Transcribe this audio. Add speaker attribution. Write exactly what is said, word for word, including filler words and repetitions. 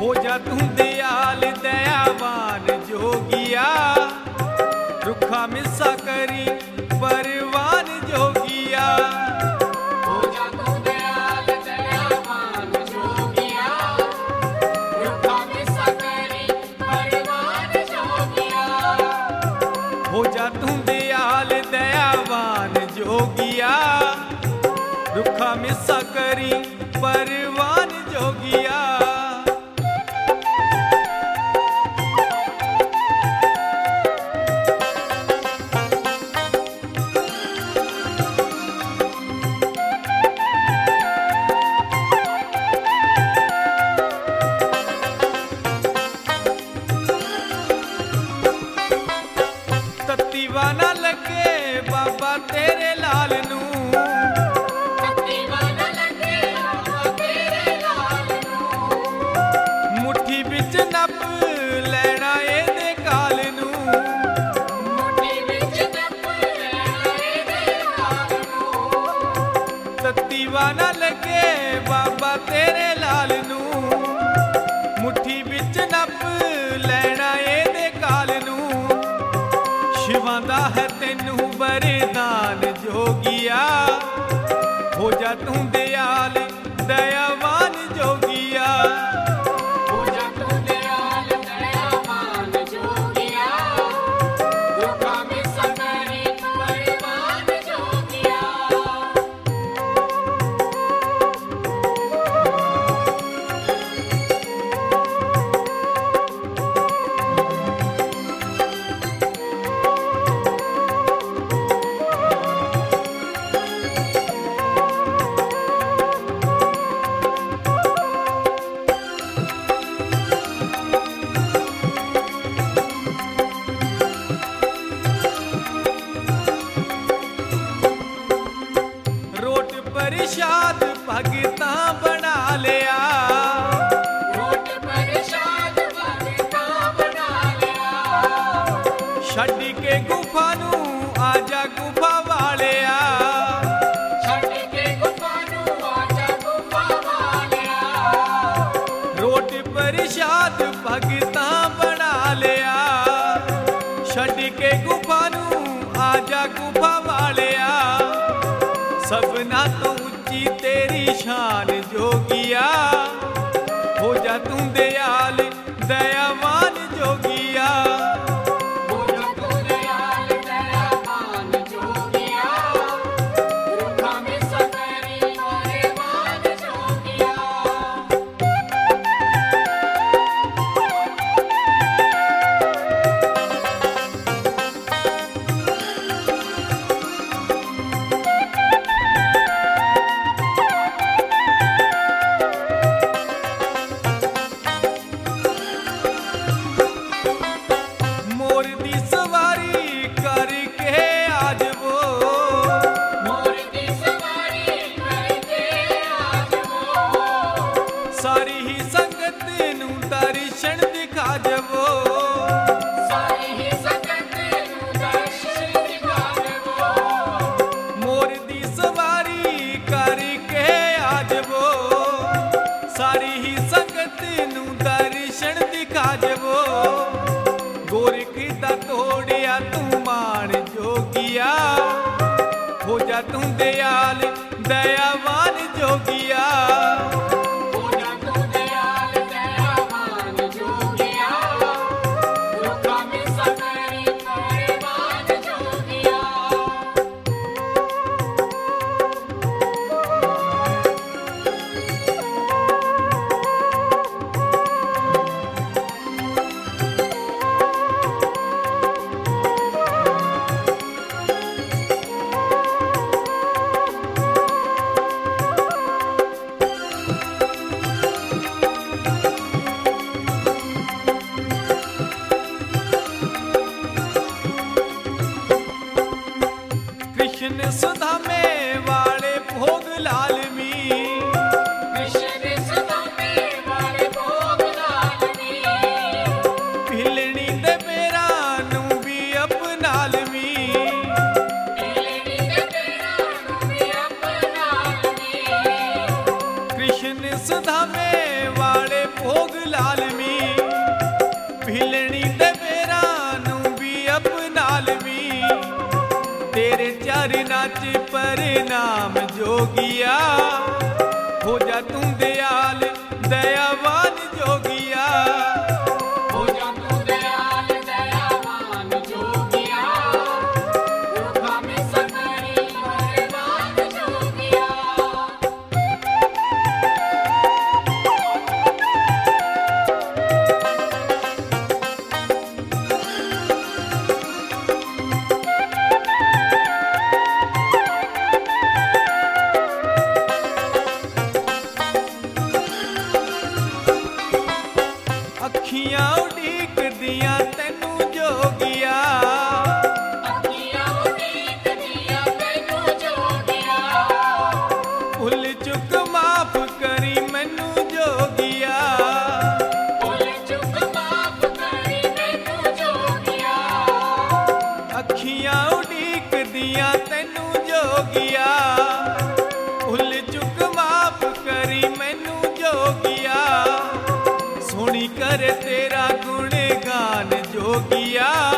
Speaker 1: हो जा तू दयाल दयावान जोगिया, रुखा मिसा करी परवान जोगिया।
Speaker 2: हो जा तू दयाल दयावान जोगिया, रुखा मिसा करी परवान जोगिया।
Speaker 1: हो जा तू दयाल दयावान जोगिया, रुखा मिसा करी परवान जोगिया। तत्तीवा ना लगे बाबा तेरे लाल नू,
Speaker 2: तत्तीवा ना लगे बाबा तेरे लाल नू।
Speaker 1: मुट्ठी बिच नप लेना एदे काल नू,
Speaker 2: मुट्ठी विच नप लेना एदे काल नू।
Speaker 1: तत्तीवा ना लगे बाबा तेरे लाल नू, मुट्ठी बिच नप लेना एदे काल नू। शिवां दा है तैनू वरदान जोगिया, हो जा तू दयाल दयावान जोगिया।
Speaker 2: हो जा तू दयाल दयावान जोगिया, रुखा मिसा करी परवान जोगिया।
Speaker 1: रोट परिशाद भगता बना लिया,
Speaker 2: रोट परिशाद भगता बना लिया।
Speaker 1: छड्ड के गुफा नू आजा गुफा वालिया।
Speaker 2: छड्ड के गुफा नू आजा गुफा वालिया।
Speaker 1: रोट परिशाद भगता बना लिया, छड्ड के गुफा नू आजा गुफा वालिया। सबना तो उच्ची तेरी शान जोगिया, हो जा तू दयाल दयावान जोगिया।
Speaker 2: हो जा तू दयाल दयावान जोगिया, रुखा मिसा करी परवान जोगिया।
Speaker 1: मोर दी सवारी करके आज वो,
Speaker 2: मोर दी सवारी करके आज वो।
Speaker 1: सारी ही संगत नू दर्शन दिखा जवो।
Speaker 2: सारी ही संगत नू दर्शन दिखा देवो।
Speaker 1: मोर दी सवारी करके आज वो, सारी ही संगत नू दर्शन दिखा जवो। गोरख दा तोड़िया तू मान जोगिया, हो जा तू दयाल दयावान जोगिया।
Speaker 2: हो जा तू दयाल दयावान जोगिया, रुखा मिसा करी परवान जोगिया।
Speaker 1: कृष्ण सुधा में वाले भोग लाल मी,
Speaker 2: कृष्ण सदा में वाले भोग लाल मी।
Speaker 1: भिलनी दे मेरा नू भी अपनाल मी।
Speaker 2: भिलनी दे मेरा नू भी अपनाल मी।
Speaker 1: कृष्ण सुधा में वाले भोग लाल नर नाचे परिणाम जोगिया हो जा तू दयाल दयावान जोगिया
Speaker 2: हो जा तू दयाल दयावान जोगिया दुखा में सतरी वरदान जोगिया
Speaker 1: अखियां उड़ीक दिया तेनू जोगिया
Speaker 2: अखियां उड़ीक दिया तैनू जोगिया
Speaker 1: भुल चुक माफ करी मैनू जोगिया
Speaker 2: भुल चुक माफ करी मैनू जोगिया
Speaker 1: अखियां उड़ीक दिया तेनू जोगिया भुल चुक माफ करी मैनू जोगिया सोनी कर तेरा गुण गान जोगिया